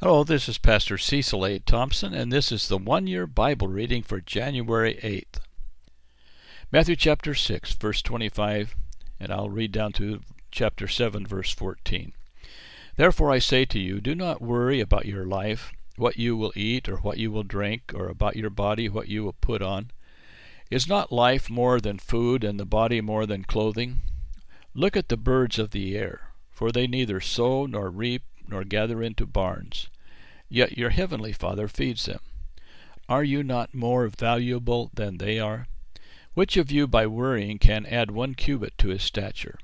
Hello, this is Pastor Cecil A. Thompson, and this is the one-year Bible reading for January 8th. Matthew chapter 6, verse 25, and I'll read down to chapter 7, verse 14. Therefore I say to you, do not worry about your life, what you will eat or what you will drink, or about your body, what you will put on. Is not life more than food, and the body more than clothing? Look at the birds of the air, for they neither sow nor reap nor gather into barns, yet your heavenly Father feeds them. Are you not more valuable than they are? Which of you by worrying can add 1 cubit to his stature?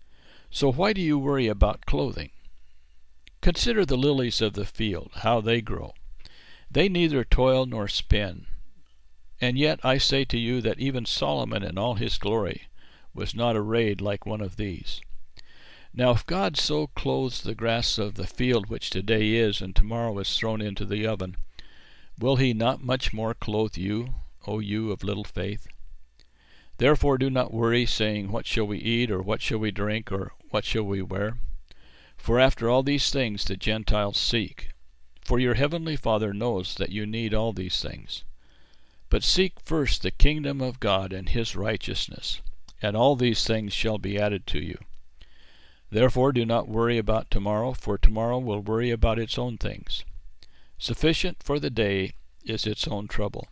So why do you worry about clothing? Consider the lilies of the field, how they grow. They neither toil nor spin. And yet I say to you that even Solomon in all his glory was not arrayed like one of these. Now if God so clothes the grass of the field, which today is and tomorrow is thrown into the oven, will he not much more clothe you, O you of little faith? Therefore do not worry, saying, what shall we eat, or what shall we drink, or what shall we wear? For after all these things the Gentiles seek. For your heavenly Father knows that you need all these things. But seek first the kingdom of God and his righteousness, and all these things shall be added to you. Therefore do not worry about tomorrow, for tomorrow will worry about its own things. Sufficient for the day is its own trouble.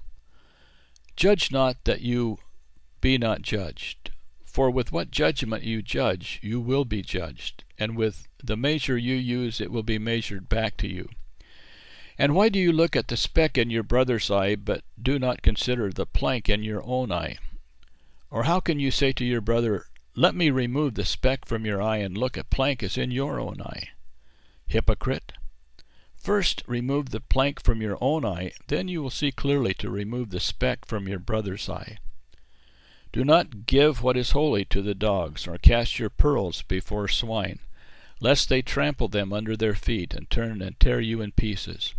Judge not that you be not judged. For with what judgment you judge, you will be judged, and with the measure you use it will be measured back to you. And why do you look at the speck in your brother's eye, but do not consider the plank in your own eye? Or how can you say to your brother, let me remove the speck from your eye, and look, a plank is in your own eye? Hypocrite! First remove the plank from your own eye, then you will see clearly to remove the speck from your brother's eye. Do not give what is holy to the dogs, or cast your pearls before swine, lest they trample them under their feet, and turn and tear you in pieces.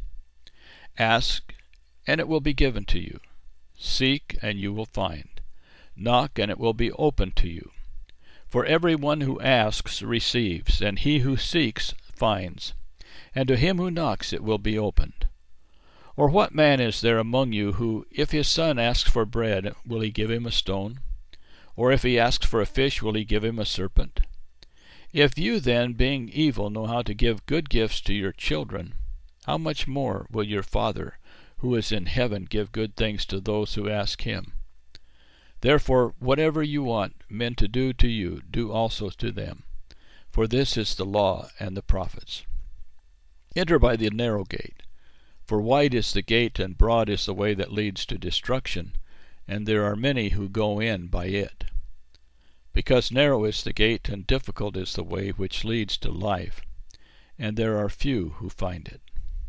Ask, and it will be given to you. Seek, and you will find. Knock, and it will be opened to you. For every one who asks receives, and he who seeks finds, and to him who knocks it will be opened. Or what man is there among you who, if his son asks for bread, will he give him a stone? Or if he asks for a fish, will he give him a serpent? If you then, being evil, know how to give good gifts to your children, how much more will your Father, who is in heaven, give good things to those who ask him? Therefore, whatever you want men to do to you, do also to them. For this is the law and the prophets. Enter by the narrow gate. For wide is the gate, and broad is the way that leads to destruction, and there are many who go in by it. Because narrow is the gate, and difficult is the way which leads to life, and there are few who find it.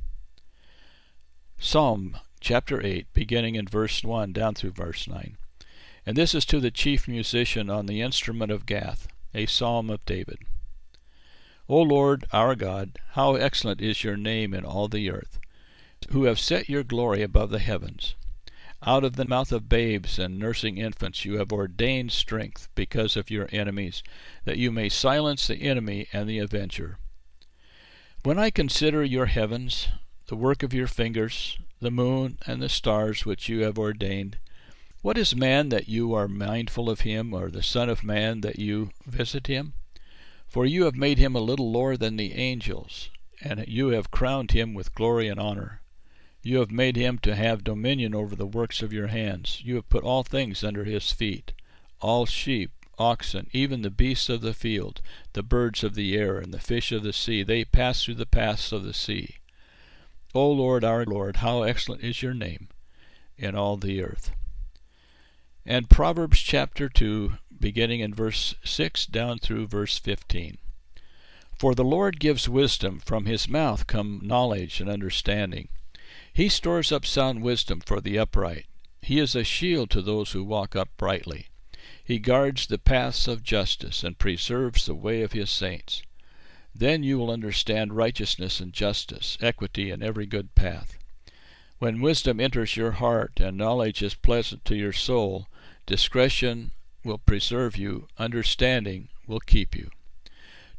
Psalm chapter 8, beginning in verse 1 down through verse 9. And this is to the chief musician on the instrument of Gath, a psalm of David. O Lord our God, how excellent is your name in all the earth, who have set your glory above the heavens. Out of the mouth of babes and nursing infants you have ordained strength because of your enemies, that you may silence the enemy and the avenger. When I consider your heavens, the work of your fingers, the moon and the stars which you have ordained, what is man that you are mindful of him, or the son of man that you visit him? For you have made him a little lower than the angels, and you have crowned him with glory and honor. You have made him to have dominion over the works of your hands. You have put all things under his feet, all sheep, oxen, even the beasts of the field, the birds of the air, and the fish of the sea. They pass through the paths of the sea. O Lord our Lord, how excellent is your name in all the earth. And Proverbs chapter 2, beginning in verse 6 down through verse 15. For the Lord gives wisdom, from his mouth come knowledge and understanding. He stores up sound wisdom for the upright. He is a shield to those who walk uprightly. He guards the paths of justice and preserves the way of his saints. Then you will understand righteousness and justice, equity and every good path. When wisdom enters your heart and knowledge is pleasant to your soul, discretion will preserve you, understanding will keep you.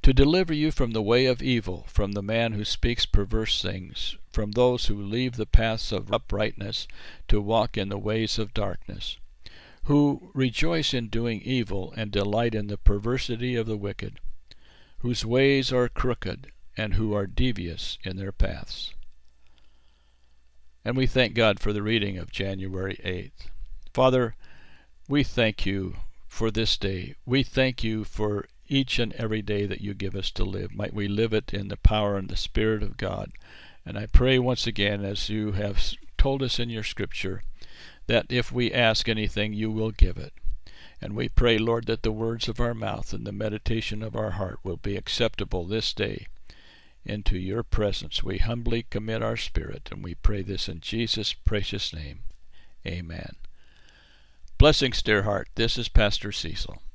to deliver you from the way of evil, from the man who speaks perverse things, from those who leave the paths of uprightness to walk in the ways of darkness, who rejoice in doing evil and delight in the perversity of the wicked, whose ways are crooked and who are devious in their paths. And we thank God for the reading of January 8th. Father, we thank you for this day. We thank you for each and every day that you give us to live. Might we live it in the power and the Spirit of God. And I pray once again, as you have told us in your Scripture, that if we ask anything, you will give it. And we pray, Lord, that the words of our mouth and the meditation of our heart will be acceptable this day. Into your presence we humbly commit our spirit, and we pray this in Jesus' precious name. Amen. Blessings, dear heart. This is Pastor Cecil.